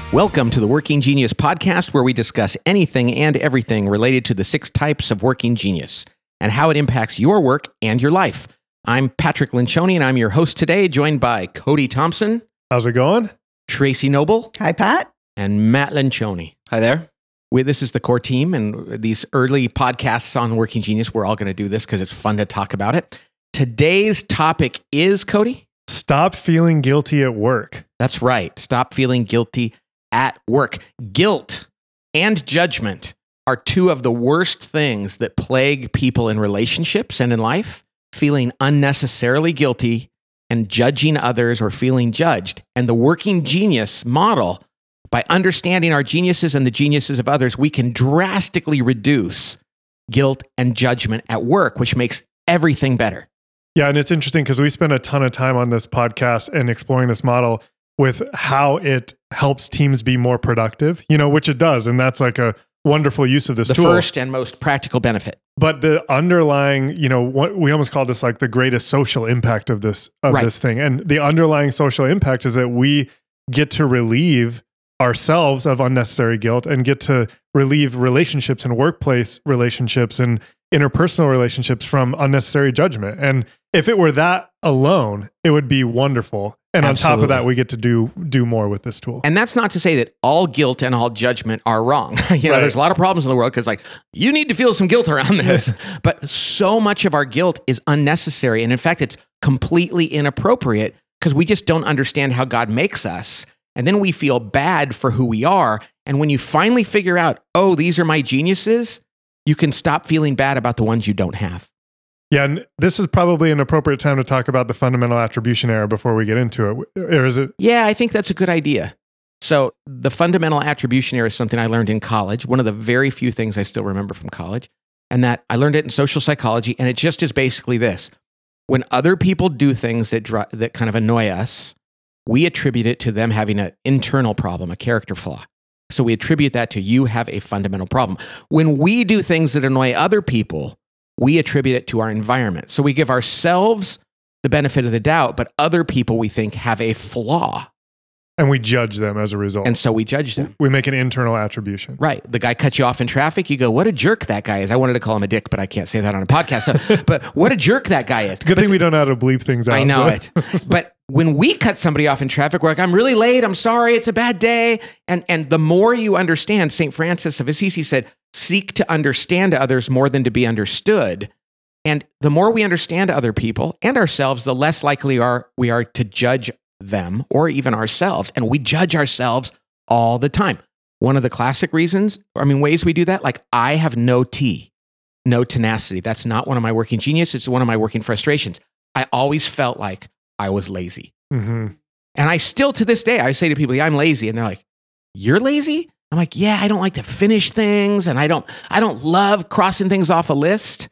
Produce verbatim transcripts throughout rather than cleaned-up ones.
Welcome to the Working Genius podcast, where we discuss anything and everything related to the six types of working genius and how it impacts your work and your life. I'm Patrick Lencioni, and I'm your host today, joined by Cody Thompson. How's it going? Tracy Noble. Hi, Pat. And Matt Lencioni. Hi there. We, this is the core team, and these early podcasts on Working Genius, we're all going to do this because it's fun to talk about it. Today's topic is, Cody? Stop feeling guilty at work. That's right. Stop feeling guilty at work. Guilt and judgment are two of the worst things that plague people in relationships and in life. Feeling unnecessarily guilty and judging others or feeling judged. And the Working Genius model, by understanding our geniuses and the geniuses of others, we can drastically reduce guilt and judgment at work, which makes everything better. Yeah, and it's interesting because we spend a ton of time on this podcast and exploring this model with how it helps teams be more productive, you know, which it does. And that's like a wonderful use of this the tool. The first and most practical benefit. But the underlying, you know, what we almost call this like the greatest social impact of this, of right. this thing. And the underlying social impact is that we get to relieve ourselves of unnecessary guilt and get to relieve relationships and workplace relationships and interpersonal relationships from unnecessary judgment. And if it were that alone, it would be wonderful. And Absolutely. On top of that, we get to do do more with this tool. And that's not to say that all guilt and all judgment are wrong. you know, right. There's a lot of problems in the world because, like, you need to feel some guilt around this. But so much of our guilt is unnecessary. And in fact, it's completely inappropriate because we just don't understand how God makes us. And then we feel bad for who we are. And when you finally figure out, oh, these are my geniuses, you can stop feeling bad about the ones you don't have. Yeah, and this is probably an appropriate time to talk about the fundamental attribution error before we get into it. Or is it? Yeah, I think that's a good idea. So the fundamental attribution error is something I learned in college, one of the very few things I still remember from college, and that I learned it in social psychology, and it just is basically this. When other people do things that dri- that kind of annoy us, we attribute it to them having an internal problem, a character flaw. So we attribute that to you have a fundamental problem. When we do things that annoy other people, we attribute it to our environment. So we give ourselves the benefit of the doubt, but other people we think have a flaw. And we judge them as a result. And so we judge them. We make an internal attribution. Right. The guy cuts you off in traffic. You go, what a jerk that guy is. I wanted to call him a dick, but I can't say that on a podcast. So, but what a jerk that guy is. Good but, thing we don't know how to bleep things out. I know so. it. But when we cut somebody off in traffic, we're like, I'm really late. I'm sorry. It's a bad day. And, and the more you understand, Saint Francis of Assisi said, seek to understand others more than to be understood. And the more we understand other people and ourselves, the less likely are we are to judge them or even ourselves. And we judge ourselves all the time. One of the classic reasons, I mean, ways we do that, like I have no T, no tenacity. That's not one of my working genius. It's one of my working frustrations. I always felt like I was lazy. Mm-hmm. And I still, to this day, I say to people, yeah, I'm lazy. And they're like, you're lazy? I'm like, yeah, I don't like to finish things. And I don't, I don't love crossing things off a list.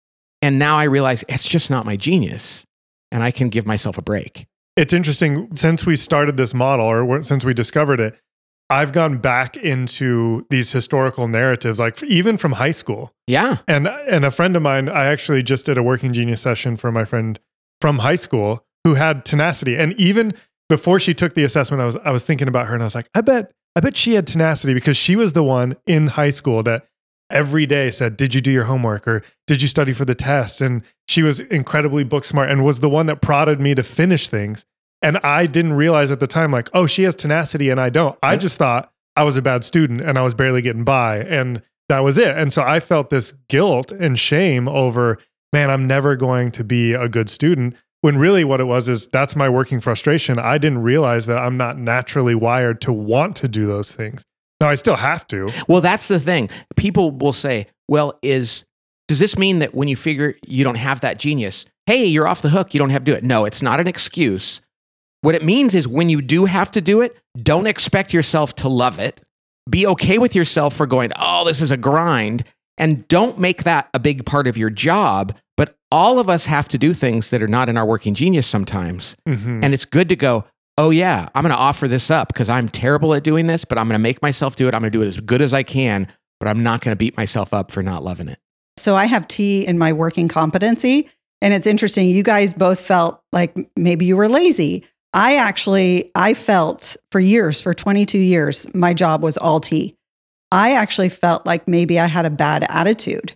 And now I realize it's just not my genius. And I can give myself a break. It's interesting, since we started this model, or since we discovered it, I've gone back into these historical narratives, like even from high school. Yeah. And and a friend of mine, I actually just did a Working Genius session for my friend from high school who had tenacity. And even before she took the assessment, I was I was thinking about her, and I was like, I bet, I bet she had tenacity because she was the one in high school that every day said, did you do your homework, or did you study for the test? And she was incredibly book smart and was the one that prodded me to finish things. And I didn't realize at the time, like, oh, she has tenacity and I don't. I just thought I was a bad student and I was barely getting by, and that was it. And so I felt this guilt and shame over, man, I'm never going to be a good student. When really what it was is that's my working frustration. I didn't realize that I'm not naturally wired to want to do those things. Now, I still have to. Well, that's the thing. People will say, well, is does this mean that when you figure you don't have that genius, hey, you're off the hook, you don't have to do it? No, it's not an excuse. What it means is when you do have to do it, don't expect yourself to love it. Be okay with yourself for going, oh, this is a grind. And don't make that a big part of your job. But all of us have to do things that are not in our working genius sometimes. Mm-hmm. And it's good to go, oh yeah, I'm going to offer this up because I'm terrible at doing this, but I'm going to make myself do it. I'm going to do it as good as I can, but I'm not going to beat myself up for not loving it. So I have T in my working competency. And it's interesting. You guys both felt like maybe you were lazy. I actually, I felt for years, for twenty-two years, my job was all T. I actually felt like maybe I had a bad attitude.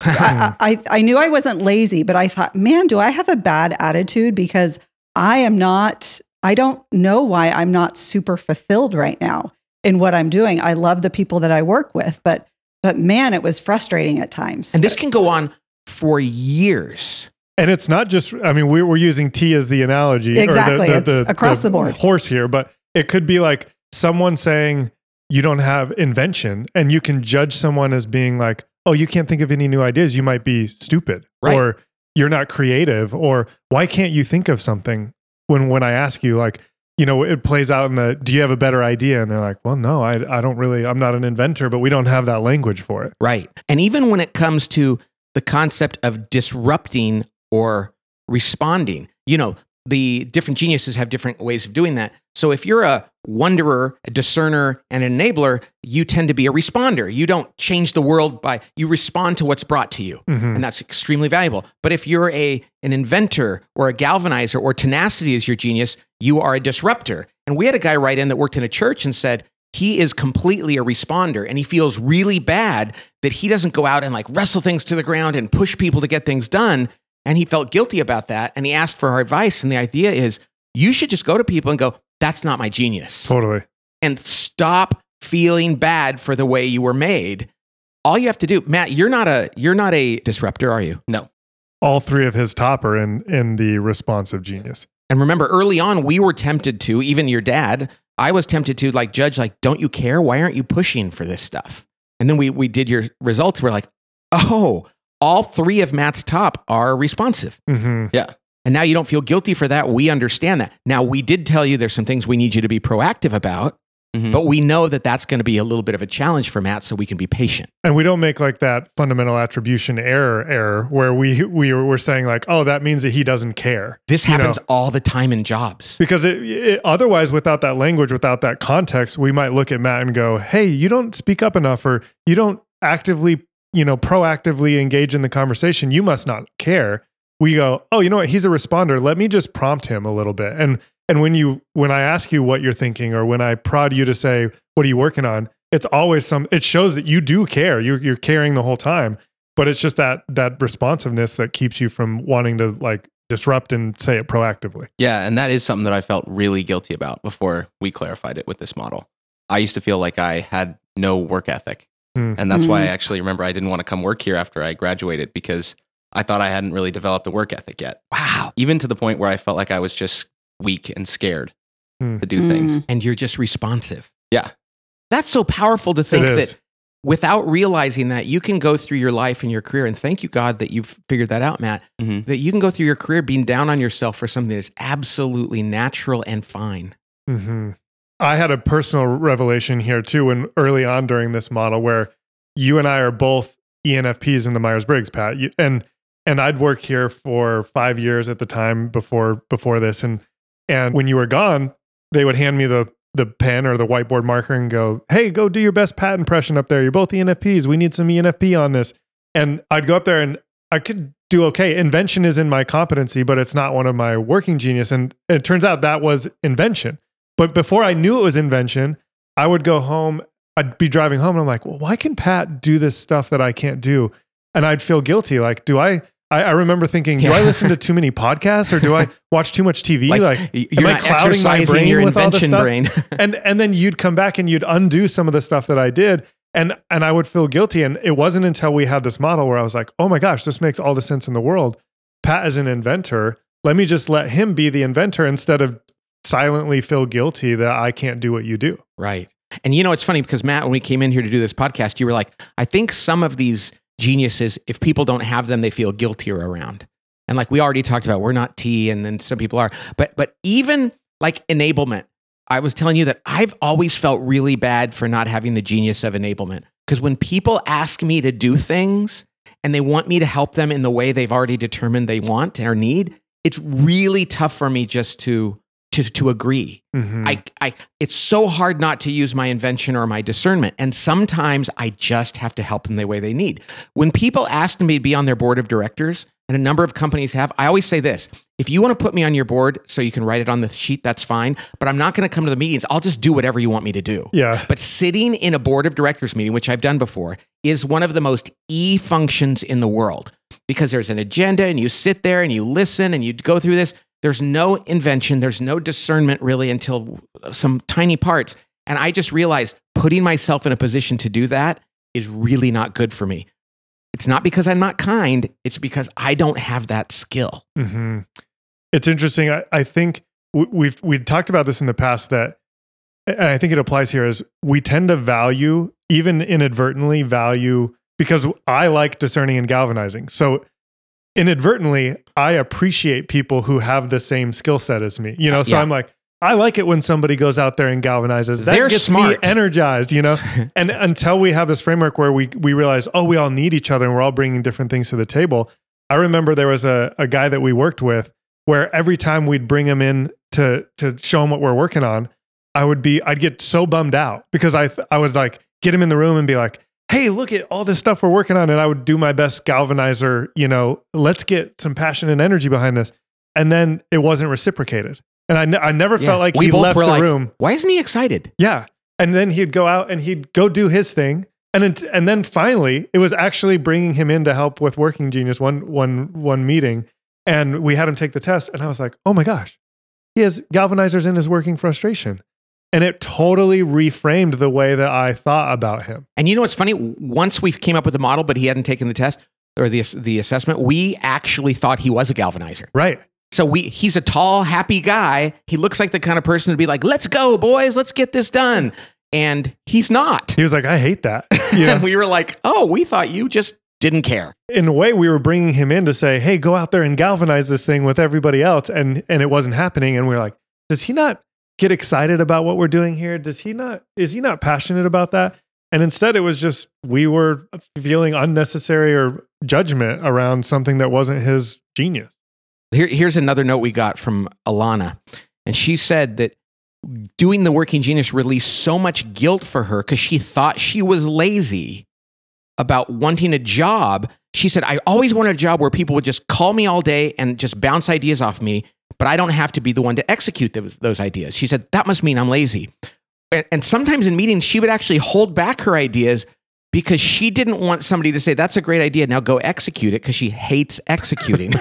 I, I, I knew I wasn't lazy, but I thought, man, do I have a bad attitude? Because I am not, I don't know why I'm not super fulfilled right now in what I'm doing. I love the people that I work with, but, but man, it was frustrating at times. And this can go on for years. And it's not just, I mean, we're, we're using T as the analogy. Exactly. Or the, the, it's the, across the, the board. Horse here, but it could be like someone saying you don't have invention, and you can judge someone as being like, oh, you can't think of any new ideas. You might be stupid, right. Or you're not creative, or why can't you think of something? When, when I ask you, like, you know, it plays out in the, do you have a better idea? And they're like, well, no, I, I don't really, I'm not an inventor, but we don't have that language for it. Right. And even when it comes to the concept of disrupting or responding, you know, the different geniuses have different ways of doing that. So if you're a wonderer, a discerner, and an enabler, you tend to be a responder. You don't change the world by, you respond to what's brought to you. Mm-hmm. And that's extremely valuable. But if you're a an inventor or a galvanizer, or tenacity is your genius, you are a disruptor. And we had a guy write in that worked in a church and said, he is completely a responder, and he feels really bad that he doesn't go out and like wrestle things to the ground and push people to get things done. And he felt guilty about that. And he asked for our advice. And the idea is, you should just go to people and go, that's not my genius. Totally. And stop feeling bad for the way you were made. All you have to do, Matt, you're not a you're not a disruptor, are you? No. All three of his top are in, in the responsive genius. And remember, early on, we were tempted to, even your dad, I was tempted to like judge, like, don't you care? Why aren't you pushing for this stuff? And then we we did your results. We're like, oh, all three of Matt's top are responsive. Mm-hmm. Yeah. And now you don't feel guilty for that. We understand that. Now, we did tell you there's some things we need you to be proactive about, Mm-hmm. but we know that that's going to be a little bit of a challenge for Matt, so we can be patient. And we don't make like that fundamental attribution error error where we we were saying like, oh, that means that he doesn't care. This You happens know? all the time in jobs. Because it, it, otherwise, without that language, without that context, we might look at Matt and go, hey, you don't speak up enough, or you don't actively, you know, proactively engage in the conversation. You must not care. We go, oh, you know what? He's a responder. Let me just prompt him a little bit. And and when you when I ask you what you're thinking, or when I prod you to say, what are you working on? It's always some, it shows that you do care. You're, you're caring the whole time, but it's just that, that responsiveness that keeps you from wanting to like disrupt and say it proactively. Yeah. And that is something that I felt really guilty about before we clarified it with this model. I used to feel like I had no work ethic. Hmm. And that's why I Mhm. actually remember I didn't want to come work here after I graduated, because I thought I hadn't really developed a work ethic yet. Wow. Even to the point where I felt like I was just weak and scared Hmm. to do things. Mm. And you're just responsive. Yeah. That's so powerful to think It is. that without realizing that you can go through your life and your career, and thank you, God, that you've figured that out, Matt, Mhm. that you can go through your career being down on yourself for something that is absolutely natural and fine. Mm-hmm. I had a personal revelation here too, when early on during this model, where you and I are both E N F Ps in the Myers-Briggs, Pat, you, and and I'd worked here for five years at the time before before this, and and when you were gone, they would hand me the the pen or the whiteboard marker and go, "Hey, go do your best Pat impression up there. You're both E N F Ps. We need some E N F P on this." And I'd go up there and I could do okay. Invention is in my competency, but it's not one of my working genius. And it turns out that was invention. But before I knew it was invention, I would go home. I'd be driving home and I'm like, well, why can Pat do this stuff that I can't do? And I'd feel guilty. Like, do I, I, I remember thinking, do Yeah. I listen to too many podcasts, or do I watch too much T V? Like, Like, you're am I not clouding my exercising brain your with all this invention stuff? brain. and and then you'd come back and you'd undo some of the stuff that I did, and and I would feel guilty. And it wasn't until we had this model where I was like, oh my gosh, this makes all the sense in the world. Pat is an inventor. Let me just let him be the inventor instead of silently feel guilty that I can't do what you do. Right. And you know, it's funny because Matt, when we came in here to do this podcast, you were like, I think some of these geniuses, if people don't have them, they feel guiltier around. And like we already talked about, we're not T, and then some people are. But but even like enablement, I was telling you that I've always felt really bad for not having the genius of enablement. Because when people ask me to do things and they want me to help them in the way they've already determined they want or need, it's really tough for me just to to to agree. Mhm. I, I, it's so hard not to use my invention or my discernment. And sometimes I just have to help them the way they need. When people ask me to be on their board of directors, and a number of companies have. I always say this, if you want to put me on your board so you can write it on the sheet, that's fine. But I'm not going to come to the meetings. I'll just do whatever you want me to do. Yeah. But sitting in a board of directors meeting, which I've done before, is one of the most E functions in the world because there's an agenda and you sit there and you listen and you go through this. There's no invention. There's no discernment really until some tiny parts. And I just realized putting myself in a position to do that is really not good for me. It's not because I'm not kind. It's because I don't have that skill. Mm-hmm. It's interesting. I, I think w- we've we talked about this in the past that, and I think it applies here, is we tend to value, even inadvertently value, because I like discerning and galvanizing. So inadvertently, I appreciate people who have the same skill set as me. You know, so Yeah. I'm like, I like it when somebody goes out there and galvanizes. That They're gets smart. me energized, you know? And until we have this framework where we we realize, oh, we all need each other and we're all bringing different things to the table. I remember there was a, a guy that we worked with where every time we'd bring him in to to show him what we're working on, I would be, I'd get so bummed out because I I would like get him in the room and be like, hey, look at all this stuff we're working on. And I would do my best galvanizer, you know, let's get some passion and energy behind this. And then it wasn't reciprocated. And I, ne- I never Yeah. felt like we he both left were the like, room. why isn't he excited? Yeah. And then he'd go out and he'd go do his thing. And then, and then finally, it was actually bringing him in to help with Working Genius one, one, one meeting. And we had him take the test. And I was like, oh my gosh, he has galvanizers in his working frustration. And it totally reframed the way that I thought about him. And you know what's funny? Once we came up with the model, but he hadn't taken the test or the the assessment, we actually thought he was a galvanizer. Right. So we he's a tall, happy guy. He looks like the kind of person to be like, let's go, boys, let's get this done. And he's not. He was like, I hate that. You know? And we were like, oh, we thought you just didn't care. In a way, we were bringing him in to say, hey, go out there and galvanize this thing with everybody else. And, and it wasn't happening. And we were like, does he not get excited about what we're doing here? Does he not, is he not passionate about that? And instead it was just, we were feeling unnecessary or judgment around something that wasn't his genius. Here, here's another note we got from Alana. And she said that doing the Working Genius released so much guilt for her because she thought she was lazy about wanting a job. She said, I always wanted a job where people would just call me all day and just bounce ideas off me, but I don't have to be the one to execute those, those ideas. She said, that must mean I'm lazy. And, and sometimes in meetings, she would actually hold back her ideas because she didn't want somebody to say, that's a great idea, now go execute it, because she hates executing.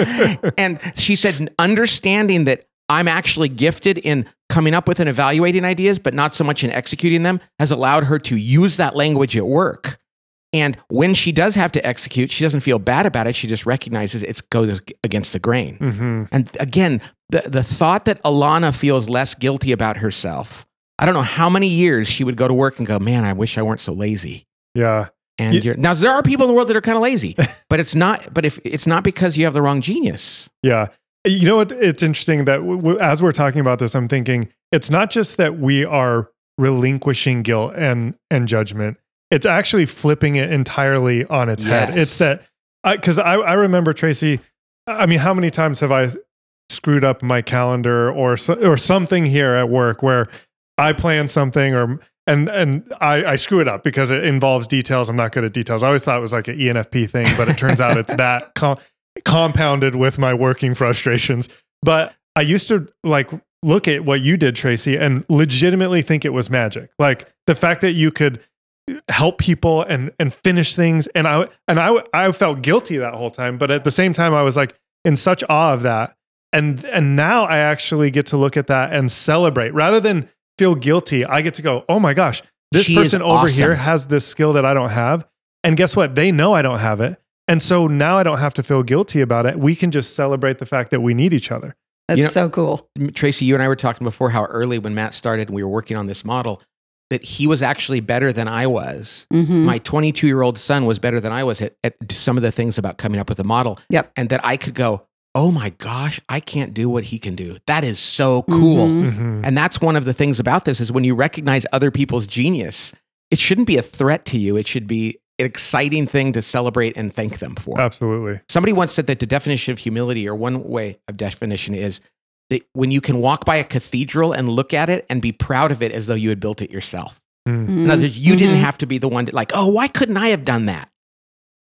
And she said, understanding that I'm actually gifted in coming up with and evaluating ideas, but not so much in executing them, has allowed her to use that language at work. And when she does have to execute, she doesn't feel bad about it. She just recognizes it goes against the grain. Mm-hmm. And again, the, the thought that Alana feels less guilty about herself, I don't know how many years she would go to work and go, man, I wish I weren't so lazy. Yeah. And Yeah. you're, now there are people in the world that are kind of lazy, but it's not. But if it's not because you have the wrong genius. Yeah. You know what? It's interesting that w- w- as we're talking about this, I'm thinking it's not just that we are relinquishing guilt and, and judgment. It's actually flipping it entirely on its head. Yes. It's that, because I, I, I remember, Tracy, I mean, how many times have I screwed up my calendar or so, or something here at work where I plan something or and and I, I screw it up because it involves details. I'm not good at details. I always thought it was like an E N F P thing, but it turns out it's that com- compounded with my working frustrations. But I used to like look at what you did, Tracy, and legitimately think it was magic. Like the fact that you could help people and and finish things, and I and I I felt guilty that whole time, but at the same time I was like in such awe of that. And and now I actually get to look at that and celebrate rather than feel guilty. I get to go, oh my gosh, this She is person over awesome. here has this skill that I don't have. And guess what? They know I don't have it. And so now I don't have to feel guilty about it. We can just celebrate the fact that we need each other. That's You know- so cool. Tracy, you and I were talking before how early when Matt started and we were working on this model, that he was actually better than I was. Mhm. My twenty-two-year-old son was better than I was at, at some of the things about coming up with a model. Yep. And that I could go, oh my gosh, I can't do what he can do. That is so cool. Mhm. Mhm. And that's one of the things about this is when you recognize other people's genius, it shouldn't be a threat to you. It should be an exciting thing to celebrate and thank them for. Absolutely. Somebody once said that the definition of humility, or one way of definition, is that when you can walk by a cathedral and look at it and be proud of it as though you had built it yourself. Mm. In other words, you didn't Mhm. have to be the one to like, oh, why couldn't I have done that?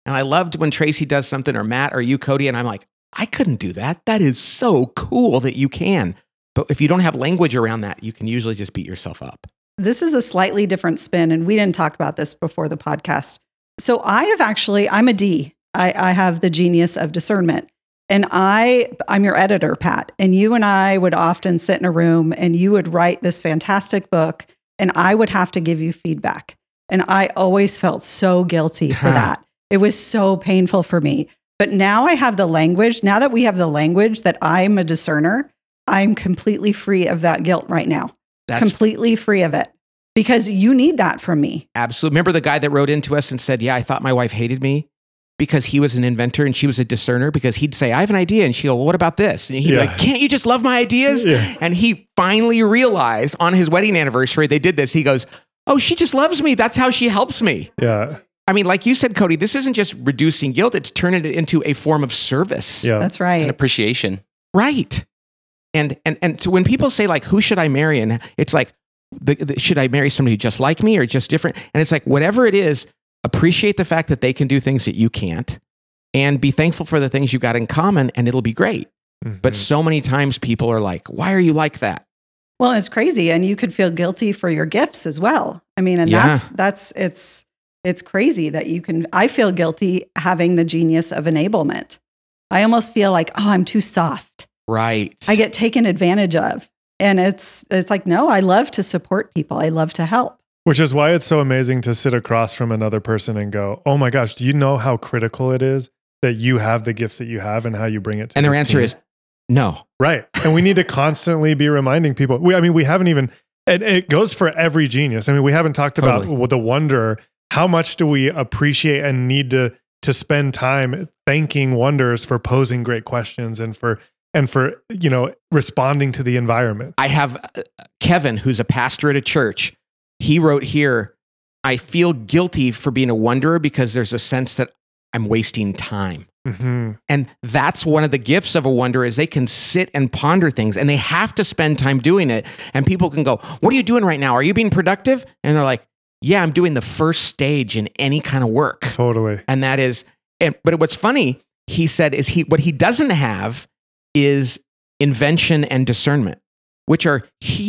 And I loved when Tracy does something, or Matt, or you, Cody, and I'm like, I couldn't do that. That is so cool that you can. But if you don't have language around that, you can usually just beat yourself up. This is a slightly different spin, and we didn't talk about this before the podcast. So I have actually, I'm a D. I, I have the genius of discernment. And I, I'm your editor, Pat. And you and I would often sit in a room and you would write this fantastic book and I would have to give you feedback. And I always felt so guilty for that. It was so painful for me. But now I have the language. Now that we have the language that I'm a discerner, I'm completely free of that guilt right now. That's completely free of it. Because you need that from me. absolutely. Remember the guy that wrote into us and said, yeah, I thought my wife hated me because he was an inventor and she was a discerner, because he'd say, I have an idea. And she'd go, well, what about this? And he'd Yeah. be like, can't you just love my ideas? Yeah. And he finally realized on his wedding anniversary, they did this. He goes, oh, she just loves me. That's how she helps me. Yeah. I mean, like you said, Cody, this isn't just reducing guilt. It's turning it into a form of service. Yeah. That's And right. appreciation. Right. And, and, and so when people say like, who should I marry? And it's like, the, the, should I marry somebody just like me or just different? And it's like, whatever it is, appreciate the fact that they can do things that you can't, and be thankful for the things you got in common, and it'll be great. Mhm. But so many times people are like, why are you like that? Well, it's crazy. And you could feel guilty for your gifts as well. I mean, and Yeah. that's, that's, it's, it's crazy that you can, I feel guilty having the genius of enablement. I almost feel like, oh, I'm too soft. Right. I get taken advantage of. And it's, it's like, no, I love to support people. I love to help. Which is why it's so amazing to sit across from another person and go, oh my gosh, do you know how critical it is that you have the gifts that you have and how you bring it to and their this answer team? is no. Right. And we need to constantly be reminding people. We, I mean, we haven't even, and it goes for every genius. I mean, we haven't talked about Totally. the Wanderer. How much do we appreciate and need to to spend time thanking Wonders for posing great questions and for and for, you know, responding to the environment? I have uh, Kevin, who's a pastor at a church. He wrote here, I feel guilty for being a wanderer because there's a sense that I'm wasting time. Mm-hmm. And that's one of the gifts of a wanderer, is they can sit and ponder things, and they have to spend time doing it. And people can go, what are you doing right now? Are you being productive? And they're like, yeah, I'm doing the first stage in any kind of work. Totally. And that is, and, but what's funny, he said, is he, what he doesn't have is invention and discernment, which are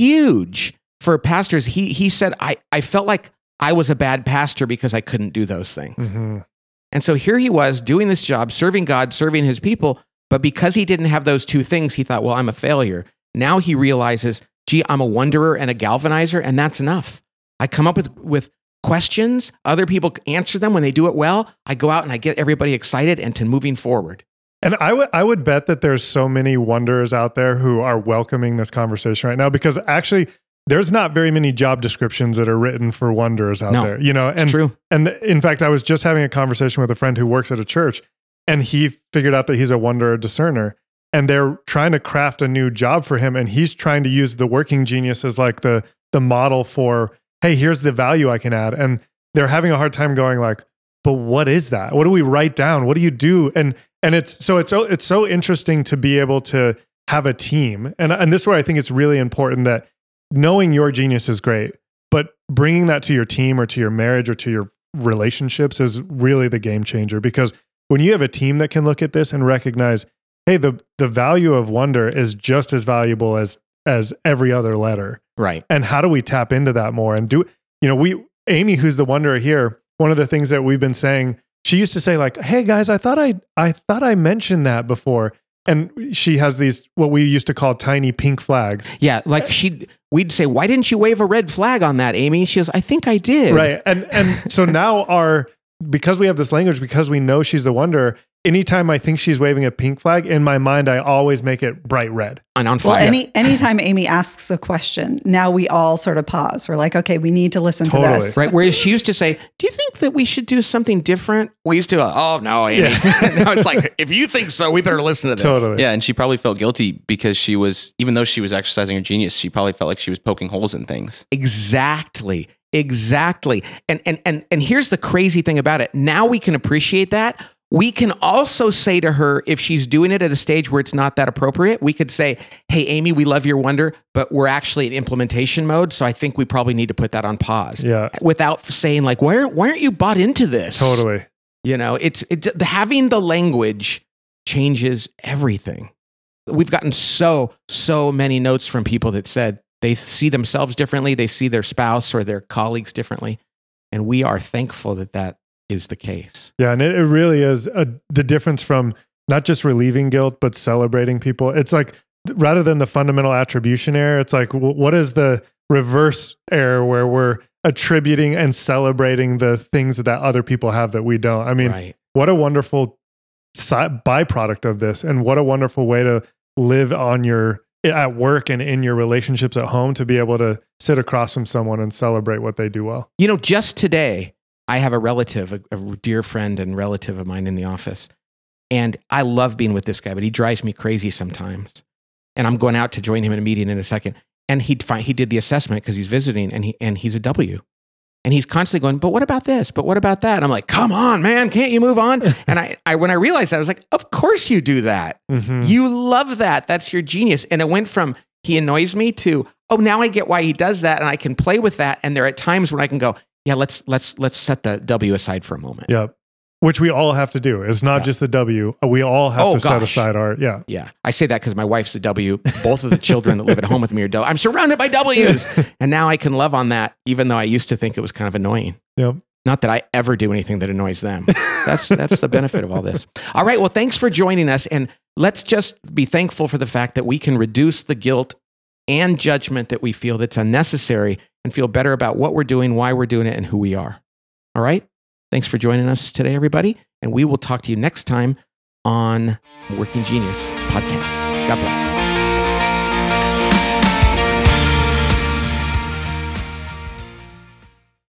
huge for pastors. He, he said, I, I felt like I was a bad pastor because I couldn't do those things. Mm-hmm. And so here he was doing this job, serving God, serving his people. But because he didn't have those two things, he thought, well, I'm a failure. Now he realizes, gee, I'm a wanderer and a galvanizer, and that's enough. I come up with, with questions. Other people answer them. When they do it well, I go out and I get everybody excited and to moving forward. And I would I would bet that there's so many wanderers out there who are welcoming this conversation right now, because actually there's not very many job descriptions that are written for wanderers out No, there. You know, It's and true. and in fact, I was just having a conversation with a friend who works at a church, and he figured out that he's a wanderer discerner, and they're trying to craft a new job for him, and he's trying to use the working genius as like the the model for, hey, here's the value I can add. And they're having a hard time going like, but what is that? What do we write down? What do you do? And and it's so it's so it's so interesting to be able to have a team. And and this is where I think it's really important that knowing your genius is great, but bringing that to your team or to your marriage or to your relationships is really the game changer. Because when you have a team that can look at this and recognize, hey, the the value of wonder is just as valuable as as every other letter. Right. And how do we tap into that more? And do, you know, we, Amy, who's the wanderer here, one of the things that we've been saying, she used to say like, hey guys, I thought I, I thought I mentioned that before. And she has these, what we used to call tiny pink flags. Yeah. Like she, we'd say, why didn't you wave a red flag on that, Amy? She goes, I think I did. Right. And, and so now our, because we have this language, because we know she's the wanderer, anytime I think she's waving a pink flag, in my mind, I always make it bright red. And on Well, fire. any anytime Amy asks a question, now we all sort of pause. We're like, okay, we need to listen Totally. to this. Right. Whereas she used to say, do you think that we should do something different? We used to go, oh, no, Amy. Yeah. Now it's like, if you think so, we better listen to this. Totally. Yeah, and she probably felt guilty because she was, even though she was exercising her genius, she probably felt like she was poking holes in things. Exactly. Exactly. And and and and here's the crazy thing about it. Now we can appreciate that. We can also say to her, if she's doing it at a stage where it's not that appropriate, we could say, hey, Amy, we love your wonder, but we're actually in implementation mode. So I think we probably need to put that on pause. Yeah. Without saying like, why aren't, why aren't you bought into this? Totally. You know, it's, it's having the language changes everything. We've gotten so, so many notes from people that said they see themselves differently. They see their spouse or their colleagues differently. And we are thankful that that is the case. Yeah. And it, it really is a, the difference from not just relieving guilt, but celebrating people. It's like, rather than the fundamental attribution error, it's like, w- what is the reverse error where we're attributing and celebrating the things that other people have that we don't? I mean, Right. what a wonderful si- byproduct of this, and what a wonderful way to live on your at work and in your relationships at home, to be able to sit across from someone and celebrate what they do well. You know, just today, I have a relative, a, a dear friend and relative of mine in the office. And I love being with this guy, but he drives me crazy sometimes. And I'm going out to join him in a meeting in a second. And he'd find, he did the assessment because he's visiting, and he and he's a W. And he's constantly going, but what about this? But what about that? And I'm like, come on, man, can't you move on? And I, I when I realized that, I was like, of course you do that. Mm-hmm. You love that. That's your genius. And it went from he annoys me to, oh, now I get why he does that, and I can play with that. And there are times when I can go, yeah, let's let's let's set the W aside for a moment. Yep. Which we all have to do. It's not Yeah. just the W. We all have Oh, to set gosh. aside our, yeah. Yeah, I say that because my wife's a W. Both of the children that live at home with me are W. I'm surrounded by W's. And now I can love on that, even though I used to think it was kind of annoying. Yep. Not that I ever do anything that annoys them. That's that's the benefit of all this. All right, well, thanks for joining us. And let's just be thankful for the fact that we can reduce the guilt and judgment that we feel that's unnecessary, and feel better about what we're doing, why we're doing it, and who we are. All right? Thanks for joining us today, everybody. And we will talk to you next time on Working Genius Podcast. God bless.